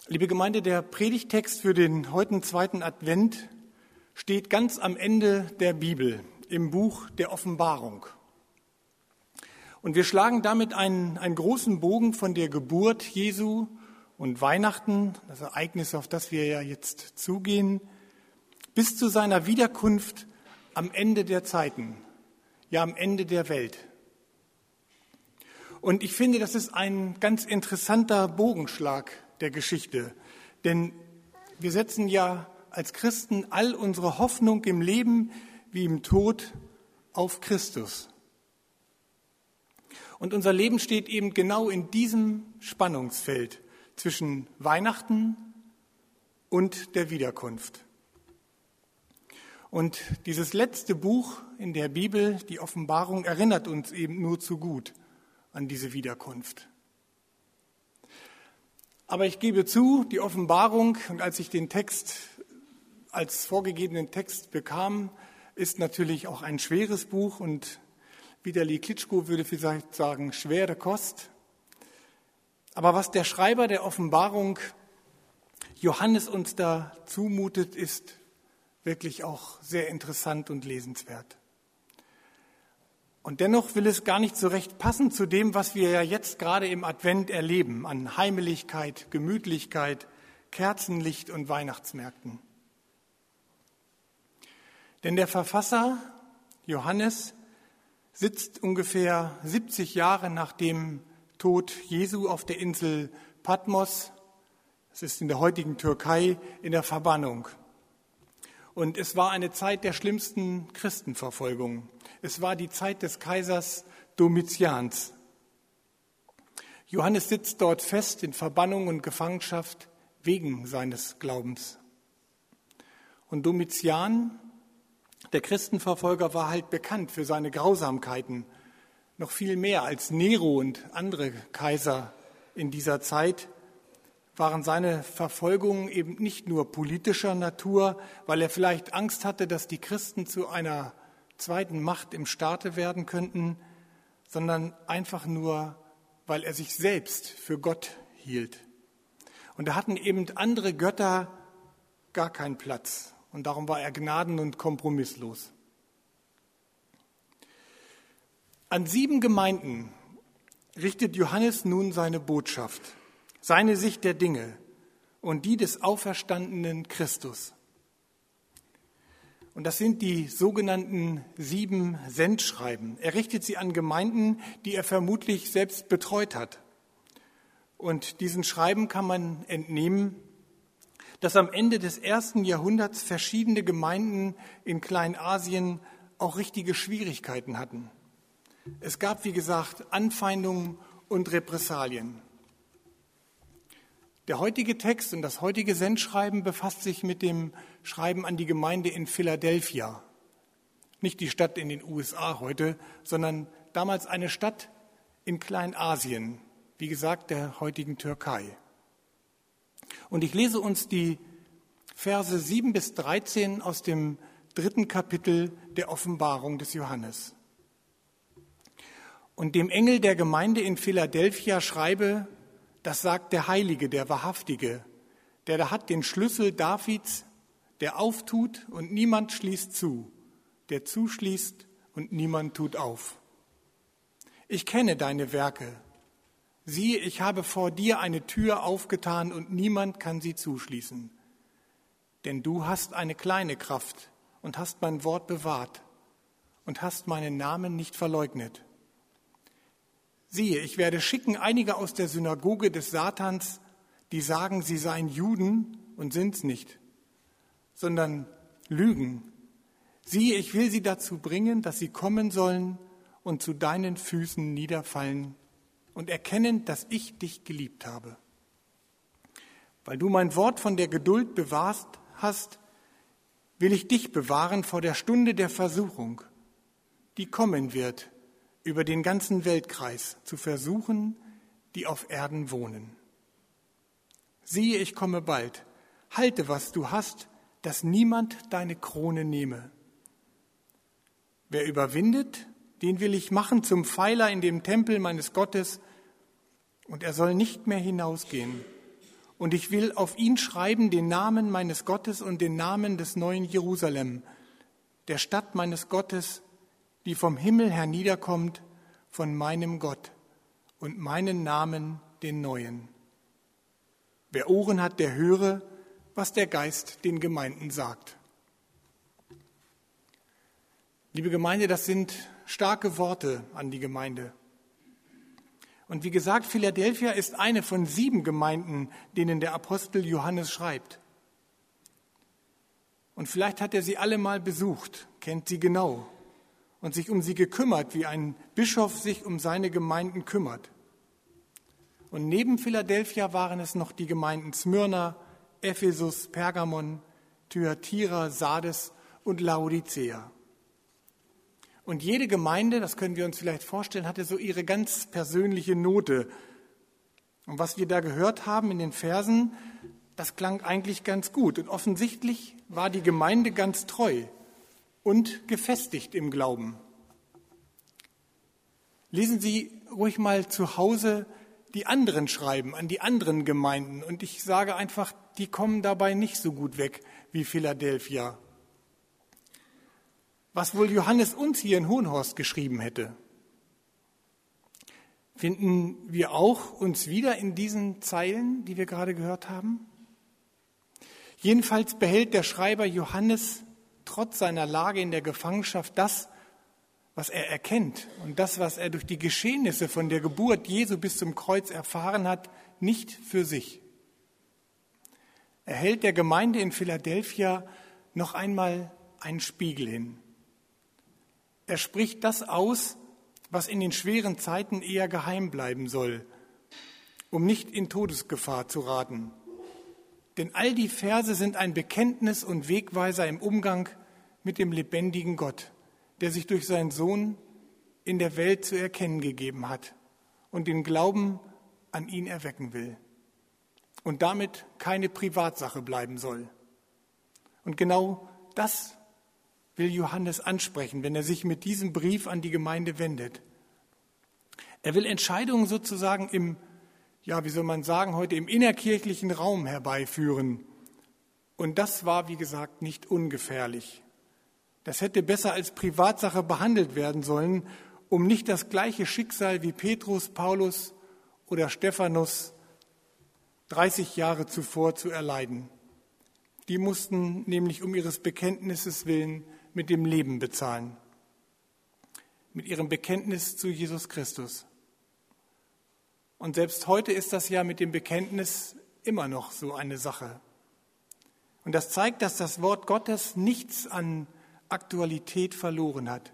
Liebe Gemeinde, der Predigtext für den heutigen zweiten Advent steht ganz am Ende der Bibel, im Buch der Offenbarung. Und wir schlagen damit einen großen Bogen von der Geburt Jesu und Weihnachten, das Ereignis, auf das wir ja jetzt zugehen, bis zu seiner Wiederkunft am Ende der Zeiten, ja am Ende der Welt. Und ich finde, das ist ein ganz interessanter Bogenschlag der Geschichte, denn wir setzen ja als Christen all unsere Hoffnung im Leben wie im Tod auf Christus. Und unser Leben steht eben genau in diesem Spannungsfeld zwischen Weihnachten und der Wiederkunft. Und dieses letzte Buch in der Bibel, die Offenbarung, erinnert uns eben nur zu gut an diese Wiederkunft. Aber ich gebe zu, die Offenbarung, und als ich den Text als vorgegebenen Text bekam, ist natürlich auch ein schweres Buch und Vitali Klitschko würde vielleicht sagen, schwere Kost. Aber was der Schreiber der Offenbarung Johannes uns da zumutet, ist wirklich auch sehr interessant und lesenswert. Und dennoch will es gar nicht so recht passen zu dem, was wir ja jetzt gerade im Advent erleben, an Heimeligkeit, Gemütlichkeit, Kerzenlicht und Weihnachtsmärkten. Denn der Verfasser Johannes sitzt ungefähr 70 Jahre nach dem Tod Jesu auf der Insel Patmos, das ist in der heutigen Türkei, in der Verbannung. Und es war eine Zeit der schlimmsten Christenverfolgung. Es war die Zeit des Kaisers Domitians. Johannes sitzt dort fest in Verbannung und Gefangenschaft wegen seines Glaubens. Und Domitian, der Christenverfolger, war halt bekannt für seine Grausamkeiten. Noch viel mehr als Nero und andere Kaiser in dieser Zeit waren seine Verfolgungen eben nicht nur politischer Natur, weil er vielleicht Angst hatte, dass die Christen zu einer zweiten Macht im Staate werden könnten, sondern einfach nur, weil er sich selbst für Gott hielt. Und da hatten eben andere Götter gar keinen Platz. Und darum war er gnaden- und kompromisslos. An 7 Gemeinden richtet Johannes nun seine Botschaft, seine Sicht der Dinge und die des auferstandenen Christus. Und das sind die sogenannten 7 Sendschreiben. Er richtet sie an Gemeinden, die er vermutlich selbst betreut hat. Und diesen Schreiben kann man entnehmen, dass am Ende des 1. Jahrhunderts verschiedene Gemeinden in Kleinasien auch richtige Schwierigkeiten hatten. Es gab, wie gesagt, Anfeindungen und Repressalien. Der heutige Text und das heutige Sendschreiben befasst sich mit dem Schreiben an die Gemeinde in Philadelphia. Nicht die Stadt in den USA heute, sondern damals eine Stadt in Kleinasien, wie gesagt, der heutigen Türkei. Und ich lese uns die Verse 7 bis 13 aus dem 3. Kapitel der Offenbarung des Johannes. Und dem Engel der Gemeinde in Philadelphia schreibe: Das sagt der Heilige, der Wahrhaftige, der da hat den Schlüssel Davids, der auftut und niemand schließt zu, der zuschließt und niemand tut auf. Ich kenne deine Werke. Siehe, ich habe vor dir eine Tür aufgetan und niemand kann sie zuschließen. Denn du hast eine kleine Kraft und hast mein Wort bewahrt und hast meinen Namen nicht verleugnet. Siehe, ich werde schicken einige aus der Synagoge des Satans, die sagen, sie seien Juden und sind's nicht, sondern lügen. Siehe, ich will sie dazu bringen, dass sie kommen sollen und zu deinen Füßen niederfallen und erkennen, dass ich dich geliebt habe. Weil du mein Wort von der Geduld bewahrt hast, will ich dich bewahren vor der Stunde der Versuchung, die kommen wird, über den ganzen Weltkreis zu versuchen, die auf Erden wohnen. Siehe, ich komme bald. Halte, was du hast, dass niemand deine Krone nehme. Wer überwindet, den will ich machen zum Pfeiler in dem Tempel meines Gottes, und er soll nicht mehr hinausgehen. Und ich will auf ihn schreiben den Namen meines Gottes und den Namen des neuen Jerusalem, der Stadt meines Gottes, die vom Himmel herniederkommt, von meinem Gott, und meinen Namen den neuen. Wer Ohren hat, der höre, was der Geist den Gemeinden sagt. Liebe Gemeinde, das sind starke Worte an die Gemeinde. Und wie gesagt, Philadelphia ist eine von 7 Gemeinden, denen der Apostel Johannes schreibt. Und vielleicht hat er sie alle mal besucht, kennt sie genau und sich um sie gekümmert, wie ein Bischof sich um seine Gemeinden kümmert. Und neben Philadelphia waren es noch die Gemeinden Smyrna, Ephesus, Pergamon, Thyatira, Sardes und Laodicea. Und jede Gemeinde, das können wir uns vielleicht vorstellen, hatte so ihre ganz persönliche Note. Und was wir da gehört haben in den Versen, das klang eigentlich ganz gut. Und offensichtlich war die Gemeinde ganz treu und gefestigt im Glauben. Lesen Sie ruhig mal zu Hause die anderen Schreiben an die anderen Gemeinden. Und ich sage einfach, die kommen dabei nicht so gut weg wie Philadelphia. Was wohl Johannes uns hier in Hohenhorst geschrieben hätte. Finden wir auch uns wieder in diesen Zeilen, die wir gerade gehört haben? Jedenfalls behält der Schreiber Johannes trotz seiner Lage in der Gefangenschaft das, was er erkennt und das, was er durch die Geschehnisse von der Geburt Jesu bis zum Kreuz erfahren hat, nicht für sich. Er hält der Gemeinde in Philadelphia noch einmal einen Spiegel hin. Er spricht das aus, was in den schweren Zeiten eher geheim bleiben soll, um nicht in Todesgefahr zu raten. Denn all die Verse sind ein Bekenntnis und Wegweiser im Umgang mit dem lebendigen Gott, der sich durch seinen Sohn in der Welt zu erkennen gegeben hat und den Glauben an ihn erwecken will und damit keine Privatsache bleiben soll. Und genau das will Johannes ansprechen, wenn er sich mit diesem Brief an die Gemeinde wendet. Er will Entscheidungen sozusagen im innerkirchlichen Raum herbeiführen. Und das war, wie gesagt, nicht ungefährlich. Das hätte besser als Privatsache behandelt werden sollen, um nicht das gleiche Schicksal wie Petrus, Paulus oder Stephanus 30 Jahre zuvor zu erleiden. Die mussten nämlich um ihres Bekenntnisses willen mit dem Leben bezahlen, mit ihrem Bekenntnis zu Jesus Christus. Und selbst heute ist das ja mit dem Bekenntnis immer noch so eine Sache. Und das zeigt, dass das Wort Gottes nichts an Aktualität verloren hat.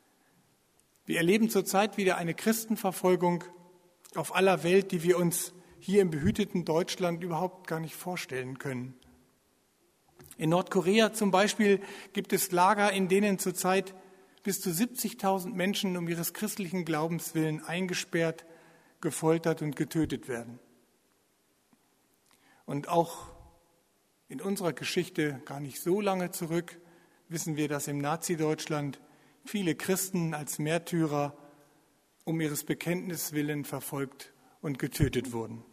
Wir erleben zurzeit wieder eine Christenverfolgung auf aller Welt, die wir uns hier im behüteten Deutschland überhaupt gar nicht vorstellen können. In Nordkorea zum Beispiel gibt es Lager, in denen zurzeit bis zu 70.000 Menschen um ihres christlichen Glaubens willen eingesperrt, gefoltert und getötet werden. Und auch in unserer Geschichte gar nicht so lange zurück wissen wir, dass im Nazi-Deutschland viele Christen als Märtyrer um ihres Bekenntnisses willen verfolgt und getötet wurden.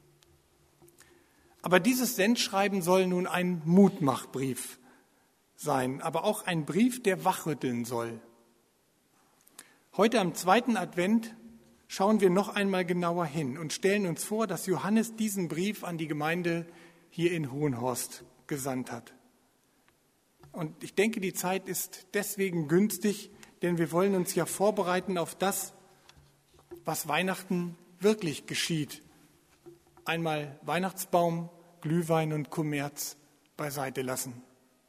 Aber dieses Sendschreiben soll nun ein Mutmachbrief sein, aber auch ein Brief, der wachrütteln soll. Heute am 2. Advent schauen wir noch einmal genauer hin und stellen uns vor, dass Johannes diesen Brief an die Gemeinde hier in Hohenhorst gesandt hat. Und ich denke, die Zeit ist deswegen günstig, denn wir wollen uns ja vorbereiten auf das, was Weihnachten wirklich geschieht. Einmal Weihnachtsbaum, Glühwein und Kommerz beiseite lassen.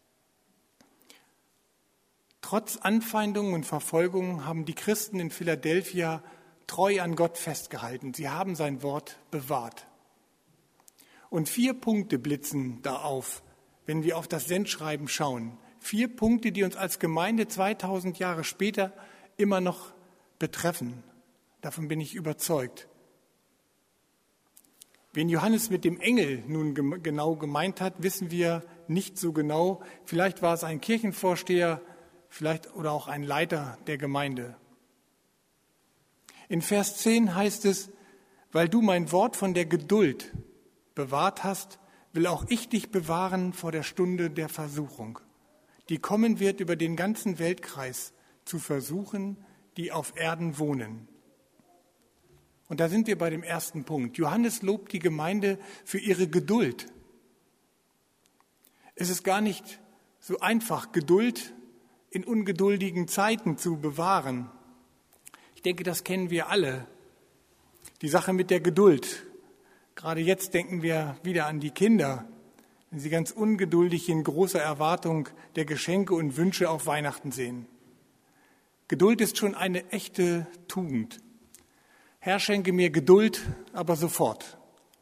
Trotz Anfeindungen und Verfolgungen haben die Christen in Philadelphia treu an Gott festgehalten. Sie haben sein Wort bewahrt. Und 4 Punkte blitzen da auf, wenn wir auf das Sendschreiben schauen. 4 Punkte, die uns als Gemeinde 2000 Jahre später immer noch betreffen. Davon bin ich überzeugt. Wen Johannes mit dem Engel nun genau gemeint hat, wissen wir nicht so genau. Vielleicht war es ein Kirchenvorsteher, vielleicht oder auch ein Leiter der Gemeinde. In Vers 10 heißt es, weil du mein Wort von der Geduld bewahrt hast, will auch ich dich bewahren vor der Stunde der Versuchung, die kommen wird über den ganzen Weltkreis, zu versuchen, die auf Erden wohnen. Und da sind wir bei dem ersten Punkt. Johannes lobt die Gemeinde für ihre Geduld. Es ist gar nicht so einfach, Geduld in ungeduldigen Zeiten zu bewahren. Ich denke, das kennen wir alle. Die Sache mit der Geduld. Gerade jetzt denken wir wieder an die Kinder, wenn sie ganz ungeduldig in großer Erwartung der Geschenke und Wünsche auf Weihnachten sehen. Geduld ist schon eine echte Tugend. Herr, schenke mir Geduld, aber sofort.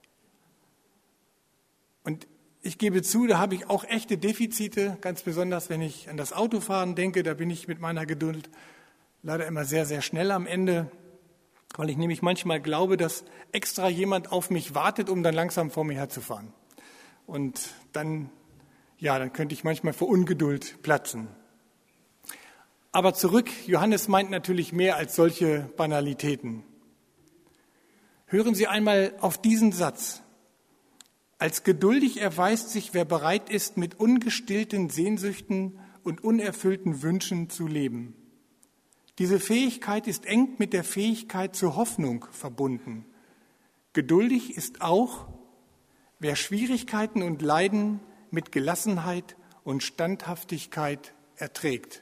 Und ich gebe zu, da habe ich auch echte Defizite, ganz besonders, wenn ich an das Autofahren denke, da bin ich mit meiner Geduld leider immer sehr, sehr schnell am Ende, weil ich nämlich manchmal glaube, dass extra jemand auf mich wartet, um dann langsam vor mir herzufahren. Und dann könnte ich manchmal vor Ungeduld platzen. Aber zurück, Johannes meint natürlich mehr als solche Banalitäten. Hören Sie einmal auf diesen Satz. Als geduldig erweist sich, wer bereit ist, mit ungestillten Sehnsüchten und unerfüllten Wünschen zu leben. Diese Fähigkeit ist eng mit der Fähigkeit zur Hoffnung verbunden. Geduldig ist auch, wer Schwierigkeiten und Leiden mit Gelassenheit und Standhaftigkeit erträgt.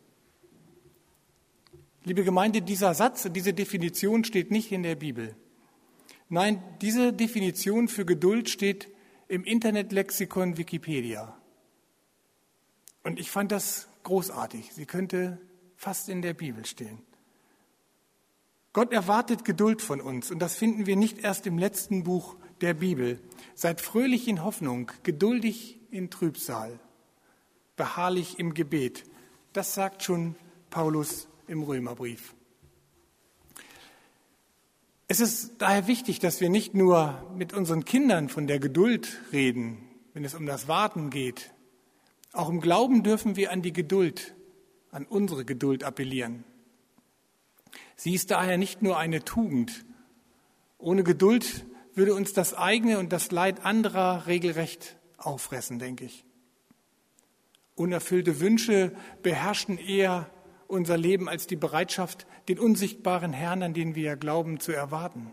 Liebe Gemeinde, dieser Satz, diese Definition steht nicht in der Bibel. Nein, diese Definition für Geduld steht im Internetlexikon Wikipedia. Und ich fand das großartig. Sie könnte fast in der Bibel stehen. Gott erwartet Geduld von uns und das finden wir nicht erst im letzten Buch der Bibel. Seid fröhlich in Hoffnung, geduldig in Trübsal, beharrlich im Gebet. Das sagt schon Paulus im Römerbrief. Es ist daher wichtig, dass wir nicht nur mit unseren Kindern von der Geduld reden, wenn es um das Warten geht. Auch im Glauben dürfen wir an die Geduld, an unsere Geduld appellieren. Sie ist daher nicht nur eine Tugend. Ohne Geduld würde uns das eigene und das Leid anderer regelrecht auffressen, denke ich. Unerfüllte Wünsche beherrschen eher unser Leben als die Bereitschaft, den unsichtbaren Herrn, an den wir glauben, zu erwarten.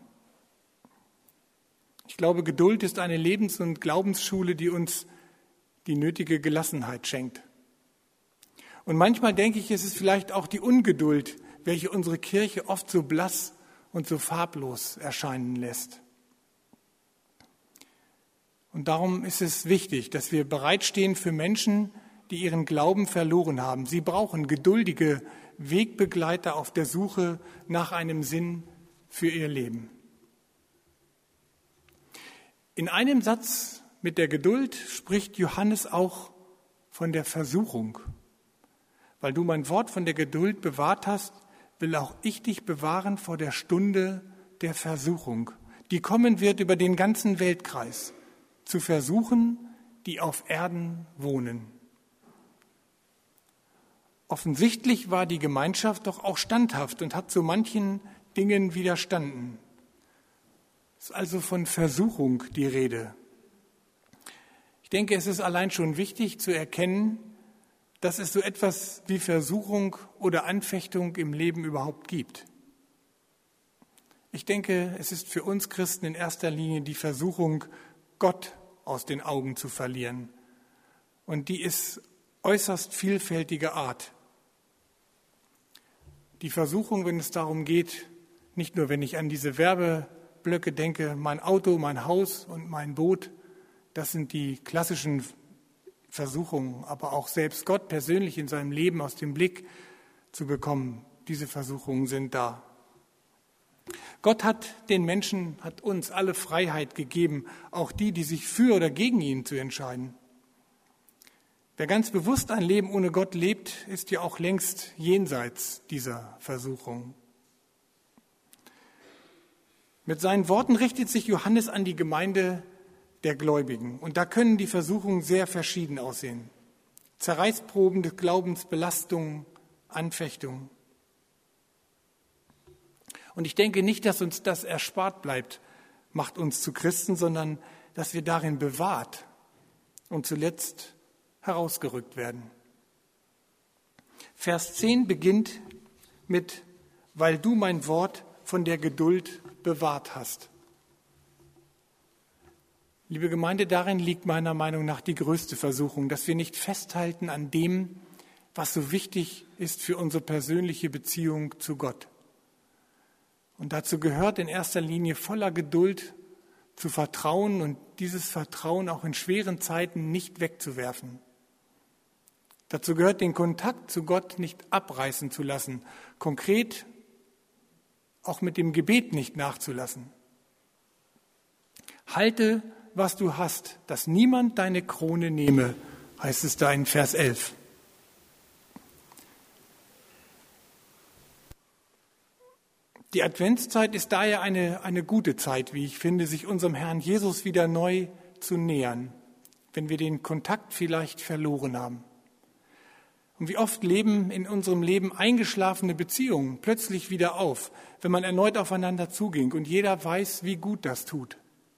Ich glaube, Geduld ist eine Lebens- und Glaubensschule, die uns die nötige Gelassenheit schenkt. Und manchmal denke ich, es ist vielleicht auch die Ungeduld, welche unsere Kirche oft so blass und so farblos erscheinen lässt. Und darum ist es wichtig, dass wir bereitstehen für Menschen, die ihren Glauben verloren haben. Sie brauchen geduldige Wegbegleiter auf der Suche nach einem Sinn für ihr Leben. In einem Satz mit der Geduld spricht Johannes auch von der Versuchung. Weil du mein Wort von der Geduld bewahrt hast, will auch ich dich bewahren vor der Stunde der Versuchung, die kommen wird über den ganzen Weltkreis, zu versuchen, die auf Erden wohnen. Offensichtlich war die Gemeinschaft doch auch standhaft und hat so manchen Dingen widerstanden. Es ist also von Versuchung die Rede. Ich denke, es ist allein schon wichtig zu erkennen, dass es so etwas wie Versuchung oder Anfechtung im Leben überhaupt gibt. Ich denke, es ist für uns Christen in erster Linie die Versuchung, Gott aus den Augen zu verlieren. Und die ist äußerst vielfältiger Art. Die Versuchung, wenn es darum geht, nicht nur wenn ich an diese Werbeblöcke denke, mein Auto, mein Haus und mein Boot, das sind die klassischen Versuchungen, aber auch selbst Gott persönlich in seinem Leben aus dem Blick zu bekommen, diese Versuchungen sind da. Gott hat den Menschen, hat uns alle Freiheit gegeben, auch die sich für oder gegen ihn zu entscheiden. Wer ganz bewusst ein Leben ohne Gott lebt, ist ja auch längst jenseits dieser Versuchung. Mit seinen Worten richtet sich Johannes an die Gemeinde der Gläubigen. Und da können die Versuchungen sehr verschieden aussehen. Zerreißproben des Glaubens, Belastungen, Anfechtungen. Und ich denke nicht, dass uns das erspart bleibt, macht uns zu Christen, sondern dass wir darin bewahrt und zuletzt herausgerückt werden. Vers 10 beginnt mit: Weil du mein Wort von der Geduld bewahrt hast. Liebe Gemeinde, darin liegt meiner Meinung nach die größte Versuchung, dass wir nicht festhalten an dem, was so wichtig ist für unsere persönliche Beziehung zu Gott. Und dazu gehört in erster Linie voller Geduld zu vertrauen und dieses Vertrauen auch in schweren Zeiten nicht wegzuwerfen. Dazu gehört, den Kontakt zu Gott nicht abreißen zu lassen, konkret auch mit dem Gebet nicht nachzulassen. Halte, was du hast, dass niemand deine Krone nehme, heißt es da in Vers 11. Die Adventszeit ist daher eine gute Zeit, wie ich finde, sich unserem Herrn Jesus wieder neu zu nähern, wenn wir den Kontakt vielleicht verloren haben. Und wie oft leben in unserem Leben eingeschlafene Beziehungen plötzlich wieder auf, wenn man erneut aufeinander zuging und jeder weiß, wie gut das tut.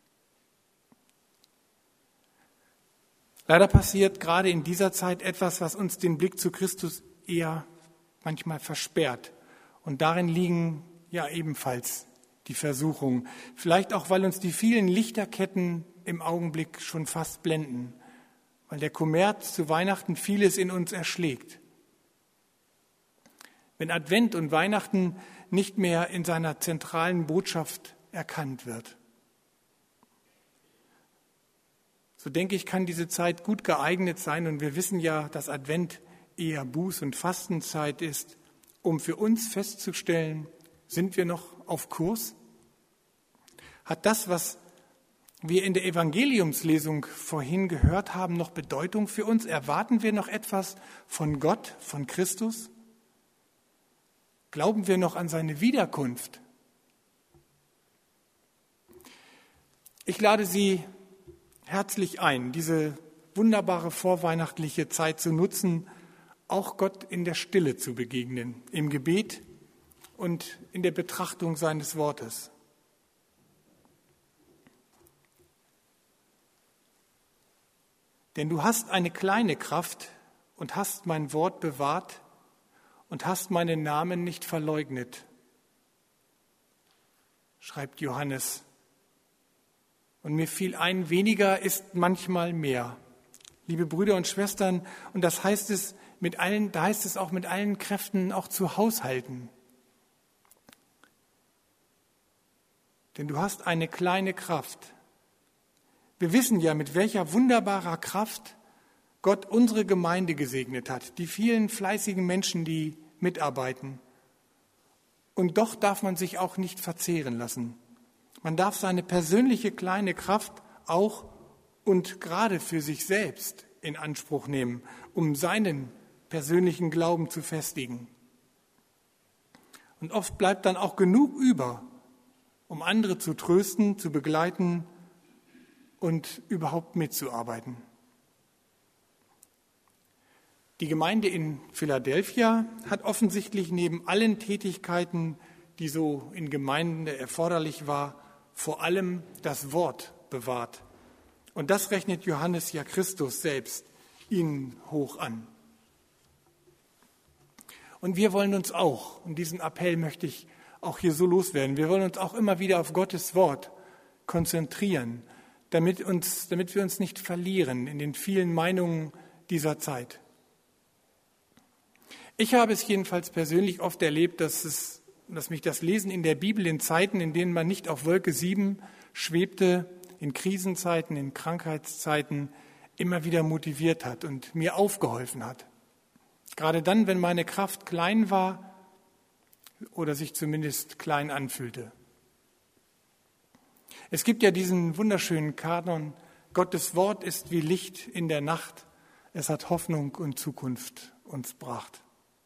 Leider passiert gerade in dieser Zeit etwas, was uns den Blick zu Christus eher manchmal versperrt. Und darin liegen ja ebenfalls die Versuchungen. Vielleicht auch, weil uns die vielen Lichterketten im Augenblick schon fast blenden, weil der Kommerz zu Weihnachten vieles in uns erschlägt. Wenn Advent und Weihnachten nicht mehr in seiner zentralen Botschaft erkannt wird. So denke ich, kann diese Zeit gut geeignet sein, und wir wissen ja, dass Advent eher Buß- und Fastenzeit ist, um für uns festzustellen, sind wir noch auf Kurs? Hat das, was wir in der Evangeliumslesung vorhin gehört haben, noch Bedeutung für uns? Erwarten wir noch etwas von Gott, von Christus? Glauben wir noch an seine Wiederkunft? Ich lade Sie herzlich ein, diese wunderbare vorweihnachtliche Zeit zu nutzen, auch Gott in der Stille zu begegnen, im Gebet und in der Betrachtung seines Wortes. Denn du hast eine kleine Kraft und hast mein Wort bewahrt und hast meinen Namen nicht verleugnet, schreibt Johannes. Und mir fiel ein, weniger ist manchmal mehr. Liebe Brüder und Schwestern, und da heißt es auch mit allen Kräften auch zu haushalten. Denn du hast eine kleine Kraft. Wir wissen ja, mit welcher wunderbarer Kraft Gott unsere Gemeinde gesegnet hat, die vielen fleißigen Menschen, die mitarbeiten. Und doch darf man sich auch nicht verzehren lassen. Man darf seine persönliche kleine Kraft auch und gerade für sich selbst in Anspruch nehmen, um seinen persönlichen Glauben zu festigen. Und oft bleibt dann auch genug über, um andere zu trösten, zu begleiten und überhaupt mitzuarbeiten. Die Gemeinde in Philadelphia hat offensichtlich neben allen Tätigkeiten, die so in Gemeinden erforderlich war, vor allem das Wort bewahrt. Und das rechnet Johannes ja Christus selbst ihnen hoch an. Und wir wollen uns auch, und diesen Appell möchte ich auch hier so loswerden, wir wollen uns auch immer wieder auf Gottes Wort konzentrieren, damit wir uns nicht verlieren in den vielen Meinungen dieser Zeit. Ich habe es jedenfalls persönlich oft erlebt, dass mich das Lesen in der Bibel in Zeiten, in denen man nicht auf Wolke 7 schwebte, in Krisenzeiten, in Krankheitszeiten, immer wieder motiviert hat und mir aufgeholfen hat. Gerade dann, wenn meine Kraft klein war oder sich zumindest klein anfühlte. Es gibt ja diesen wunderschönen Kanon: Gottes Wort ist wie Licht in der Nacht, es hat Hoffnung und Zukunft uns bracht.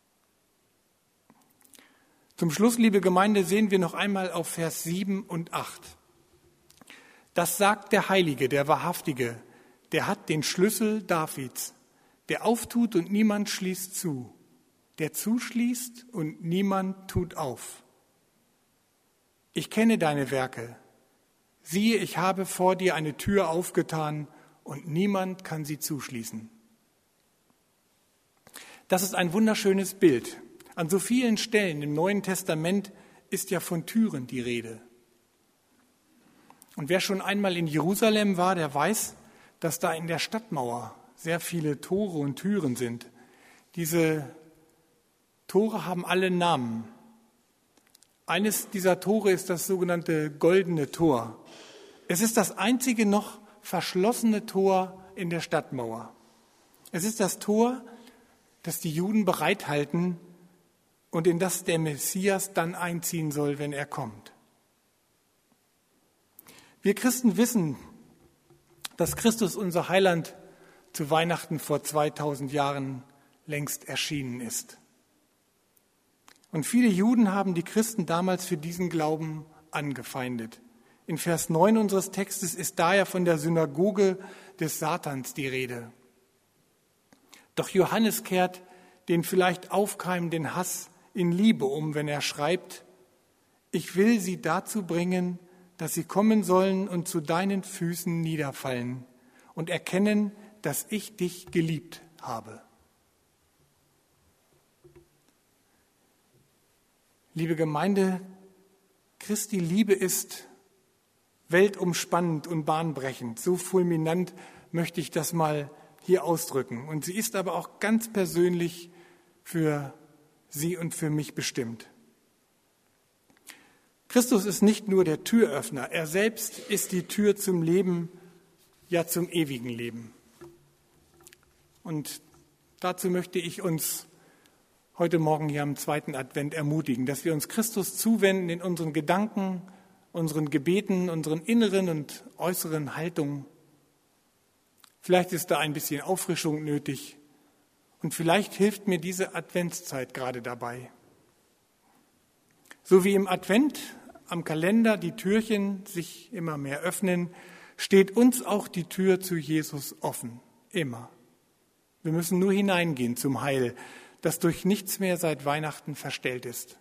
Zum Schluss, liebe Gemeinde, sehen wir noch einmal auf Vers 7 und 8. Das sagt der Heilige, der Wahrhaftige, der hat den Schlüssel Davids, der auftut und niemand schließt zu, der zuschließt und niemand tut auf. Ich kenne deine Werke, Siehe, ich habe vor dir eine Tür aufgetan und niemand kann sie zuschließen. Das ist ein wunderschönes Bild. An so vielen Stellen im Neuen Testament ist ja von Türen die Rede. Und wer schon einmal in Jerusalem war, der weiß, dass da in der Stadtmauer sehr viele Tore und Türen sind. Diese Tore haben alle Namen. Eines dieser Tore ist das sogenannte Goldene Tor. Es ist das einzige noch verschlossene Tor in der Stadtmauer. Es ist das Tor, das die Juden bereithalten und in das der Messias dann einziehen soll, wenn er kommt. Wir Christen wissen, dass Christus, unser Heiland, zu Weihnachten vor 2000 Jahren längst erschienen ist. Und viele Juden haben die Christen damals für diesen Glauben angefeindet. In Vers 9 unseres Textes ist daher von der Synagoge des Satans die Rede. Doch Johannes kehrt den vielleicht aufkeimenden Hass in Liebe um, wenn er schreibt: Ich will sie dazu bringen, dass sie kommen sollen und zu deinen Füßen niederfallen und erkennen, dass ich dich geliebt habe. Liebe Gemeinde, Christi Liebe ist weltumspannend und bahnbrechend. So fulminant möchte ich das mal hier ausdrücken. Und sie ist aber auch ganz persönlich für Sie und für mich bestimmt. Christus ist nicht nur der Türöffner, er selbst ist die Tür zum Leben, ja zum ewigen Leben. Und dazu möchte ich uns heute Morgen hier am 2. Advent ermutigen, dass wir uns Christus zuwenden in unseren Gedanken, unseren Gebeten, unseren inneren und äußeren Haltungen. Vielleicht ist da ein bisschen Auffrischung nötig und vielleicht hilft mir diese Adventszeit gerade dabei. So wie im Advent am Kalender die Türchen sich immer mehr öffnen, steht uns auch die Tür zu Jesus offen, immer. Wir müssen nur hineingehen zum Heil, das durch nichts mehr seit Weihnachten verstellt ist.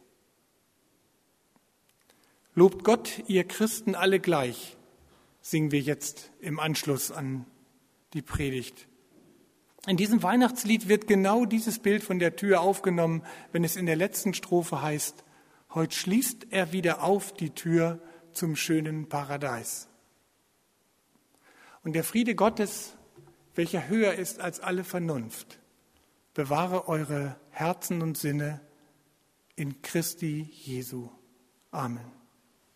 Lobt Gott, ihr Christen alle gleich, singen wir jetzt im Anschluss an die Predigt. In diesem Weihnachtslied wird genau dieses Bild von der Tür aufgenommen, wenn es in der letzten Strophe heißt: Heut schließt er wieder auf die Tür zum schönen Paradies. Und der Friede Gottes, welcher höher ist als alle Vernunft, bewahre eure Herzen und Sinne in Christi Jesu. Amen.